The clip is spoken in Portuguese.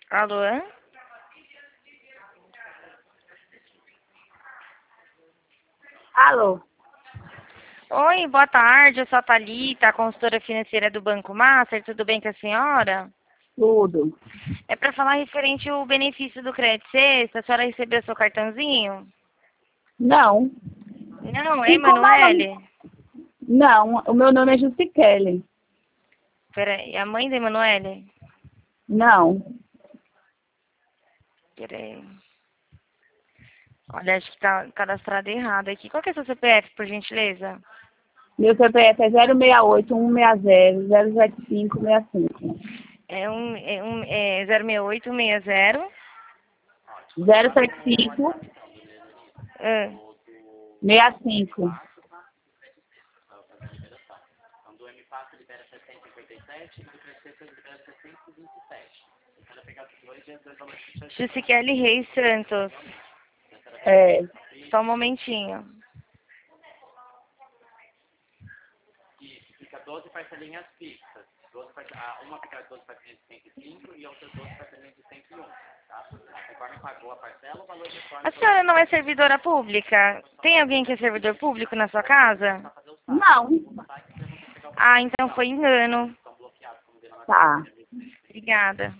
Alô? Alô? Oi, boa tarde. Eu sou a Thalita, consultora financeira do Banco Master. Tudo bem com a senhora? Tudo. É para falar referente ao benefício do Crédito Sexta. A senhora recebeu seu cartãozinho? Não. Não, é E como é o nome? Emanuele? Não, o meu nome é Justicele. Peraí, a mãe da Emanuele? Não. Peraí. Olha, acho que tá cadastrado errado aqui. Qual que é seu CPF, por gentileza? Meu CPF é 068 160 07565. É 06860. 075 Ah, 65. Juscelele Reis Santos. É. Só um momentinho. A senhora não é servidora pública? Tem alguém que é servidor público na sua casa? Não. Ah, então foi engano. Tá. Obrigada.